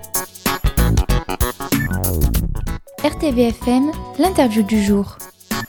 RTVFM, l'interview du jour.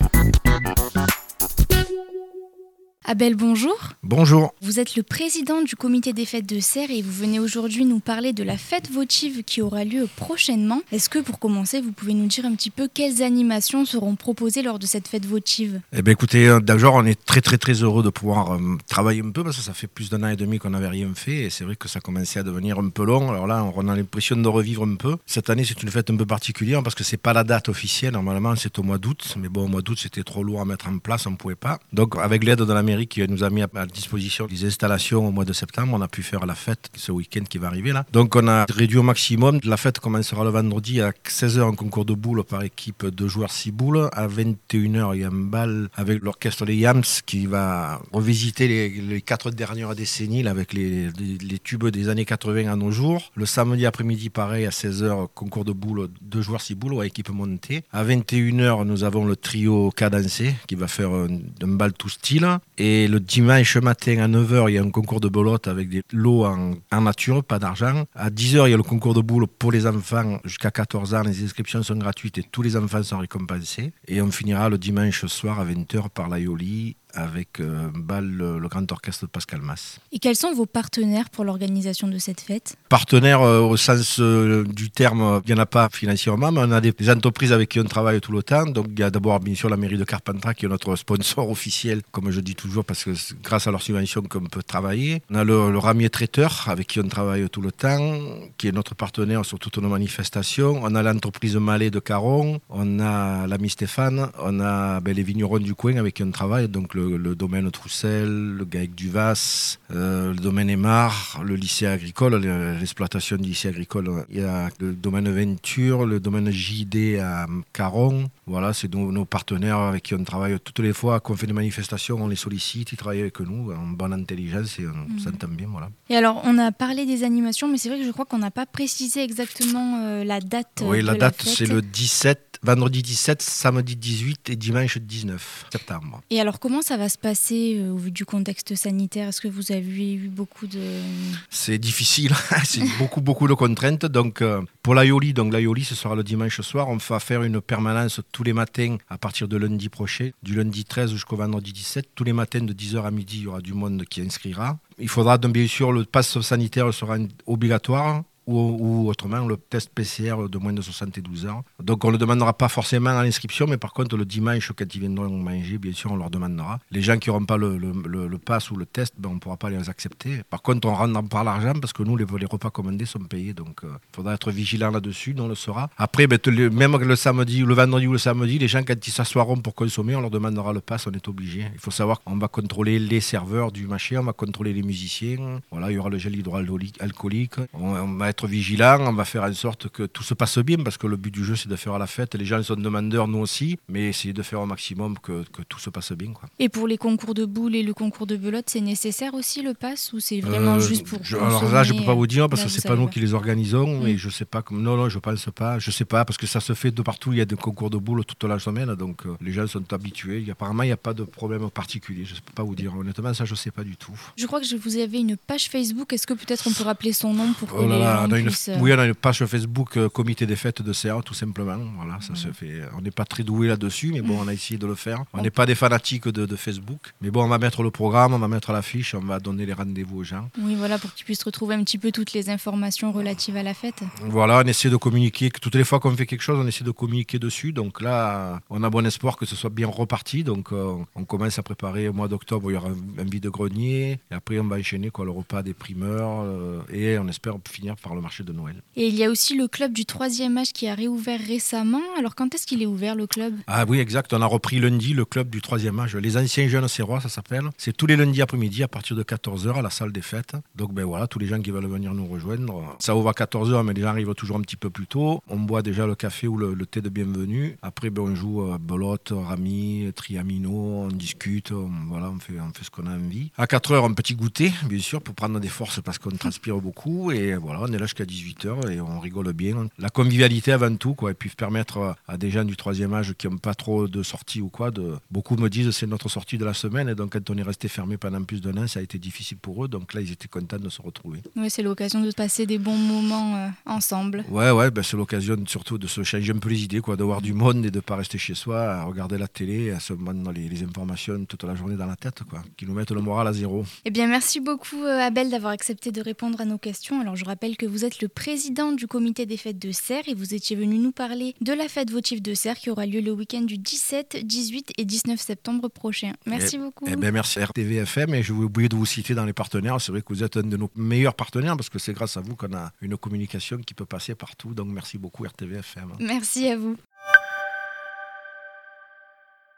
Abel, bonjour. Bonjour. Vous êtes le président du comité des fêtes de Serres et vous venez aujourd'hui nous parler de la fête votive qui aura lieu prochainement. Est-ce que pour commencer, vous pouvez nous dire un petit peu quelles animations seront proposées lors de cette fête votive ? Eh bien écoutez, d'abord on est très heureux de pouvoir travailler un peu parce que ça fait plus d'1 an et demi qu'on n'avait rien fait et c'est vrai que ça commençait à devenir un peu long. Alors là on a l'impression de revivre un peu. Cette année c'est une fête un peu particulière parce que c'est pas la date officielle, normalement c'est au mois d'août. Mais bon, au mois d'août c'était trop lourd à mettre en place, on ne pouvait pas. Donc avec l'aide de la mairie qui nous a mis à disposition des installations au mois de septembre, on a pu faire la fête ce week-end qui va arriver là. Donc on a réduit au maximum. La fête commencera le vendredi à 16h un concours de boules par équipe 2 joueurs 6 boules. À 21h il y a un bal avec l'orchestre Les Yams qui va revisiter les 4 dernières décennies là, avec les tubes des années 80 à nos jours. Le samedi après-midi pareil à 16h concours de boules 2 joueurs 6 boules à équipe montée. À 21h nous avons le trio cadencé qui va faire un bal tout style. Et le dimanche matin à 9h, il y a un concours de belote avec des lots en nature, pas d'argent. À 10h, il y a le concours de boules pour les enfants jusqu'à 14 ans. Les inscriptions sont gratuites et tous les enfants sont récompensés. Et on finira le dimanche soir à 20h par l'Aioli avec un bal, le grand orchestre de Pascal Mas. Et quels sont vos partenaires pour l'organisation de cette fête ? Partenaires au sens du terme, il n'y en a pas financièrement, mais on a des entreprises avec qui on travaille tout le temps. Donc il y a d'abord bien sûr la mairie de Carpentras qui est notre sponsor officiel, comme je dis toujours, parce que c'est grâce à leur subvention qu'on peut travailler. On a le ramier traiteur avec qui on travaille tout le temps, qui est notre partenaire sur toutes nos manifestations. On a l'entreprise Malais de Caron, on a l'ami Stéphane, on a les vignerons du coin avec qui on travaille, donc le domaine Troussel, le GAEC du Vas, le domaine Aymar, le lycée agricole, l'exploitation du lycée agricole. Il y a le domaine Venture, le domaine JD à Caron. Voilà, c'est nos partenaires avec qui on travaille toutes les fois qu'on fait des manifestations, on les sollicite, ils travaillent avec nous en bonne intelligence et on s'entend bien. Voilà. Et alors, on a parlé des animations, mais c'est vrai que je crois qu'on n'a pas précisé exactement la date. Oui, la date, fête. c'est le 17, vendredi 17, samedi 18 et dimanche 19 septembre. Et alors, comment ça va se passer au vu du contexte sanitaire ? Est-ce que vous avez eu beaucoup de... C'est difficile, c'est beaucoup de contraintes. Donc, pour l'Aioli, ce sera le dimanche soir. On va faire une permanence tous les matins à partir de lundi prochain, du lundi 13 jusqu'au vendredi 17. Tous les matins de 10h à midi, il y aura du monde qui inscrira. Il faudra donc bien sûr, le pass sanitaire sera obligatoire. Ou autrement le test PCR de moins de 72 heures. Donc on ne le demandera pas forcément à l'inscription, mais par contre le dimanche quand ils viendront manger, bien sûr on leur demandera. Les gens qui n'auront pas le pass ou le test, on ne pourra pas les accepter. Par contre on rentre par l'argent parce que nous les repas commandés sont payés, donc il faudra être vigilant là-dessus, nous on le saura. Après même le samedi, le vendredi ou le samedi, les gens quand ils s'assoiront pour consommer, on leur demandera le pass, on est obligé. Il faut savoir qu'on va contrôler les serveurs du marché, on va contrôler les musiciens, voilà, il y aura le gel hydroalcoolique, on va être vigilant, on va faire en sorte que tout se passe bien parce que le but du jeu c'est de faire la fête, les gens sont demandeurs, nous aussi, mais essayer de faire au maximum que tout se passe bien, quoi. Et pour les concours de boules et le concours de belote, c'est nécessaire aussi le pass ou c'est vraiment juste pour consommer? Alors là je peux pas vous dire parce que c'est pas nous pas. qui les organisons et je sais pas non je pense pas, je sais pas parce que ça se fait de partout, il y a des concours de boules toute la semaine donc les gens sont habitués, apparemment il n'y a pas de problème particulier, je peux pas vous dire honnêtement, ça je sais pas du tout. Je crois que vous avez une page Facebook, est-ce que peut-être on peut rappeler son nom pour que les gens puissent... Oui, on a une page Facebook comité des fêtes de Serres tout simplement, voilà, ça se fait. On n'est pas très doué là-dessus mais bon on a essayé de le faire, on n'est pas des fanatiques de Facebook, mais bon on va mettre le programme, on va mettre l'affiche, on va donner les rendez-vous aux gens. Oui voilà, pour qu'ils puissent retrouver un petit peu toutes les informations relatives à la fête. Voilà, on essaie de communiquer, toutes les fois qu'on fait quelque chose on essaie de communiquer dessus, donc là on a bon espoir que ce soit bien reparti, donc on commence à préparer au mois d'octobre, il y aura un vide-grenier et après on va enchaîner le repas des primeurs et on espère finir par le marché de Noël. Et il y a aussi le club du 3e âge qui a réouvert récemment. Alors quand est-ce qu'il est ouvert le club ? Ah oui exact, on a repris lundi le club du 3e âge, les anciens jeunes serrois ça s'appelle. C'est tous les lundis après-midi à partir de 14h à la salle des fêtes. Donc voilà, tous les gens qui veulent venir nous rejoindre. Ça ouvre à 14h mais les gens arrivent toujours un petit peu plus tôt. On boit déjà le café ou le thé de bienvenue. Après on joue belote, rami, triamino, on discute, voilà, on fait ce qu'on a envie. À 4h un petit goûter bien sûr pour prendre des forces parce qu'on transpire beaucoup et voilà, on là jusqu'à 18h et on rigole bien. La convivialité avant tout, quoi, et puis permettre à des gens du troisième âge qui n'ont pas trop de sorties ou quoi, beaucoup me disent c'est notre sortie de la semaine, et donc quand on est resté fermé pendant plus d'un an, ça a été difficile pour eux, donc là ils étaient contents de se retrouver. Oui, c'est l'occasion de passer des bons moments ensemble. Ouais, c'est l'occasion surtout de se changer un peu les idées, quoi, de voir du monde et de ne pas rester chez soi, à regarder la télé, à se mettre les informations toute la journée dans la tête, quoi, qui nous mettent le moral à zéro. Eh bien, merci beaucoup Abel d'avoir accepté de répondre à nos questions. Alors, je rappelle que vous êtes le président du comité des fêtes de Serres et vous étiez venu nous parler de la fête votive de Serres qui aura lieu le week-end du 17, 18 et 19 septembre prochain. Merci beaucoup. Merci RTV FM, et je vais oublier de vous citer dans les partenaires. C'est vrai que vous êtes un de nos meilleurs partenaires parce que c'est grâce à vous qu'on a une communication qui peut passer partout. Donc merci beaucoup RTV FM. Merci à vous.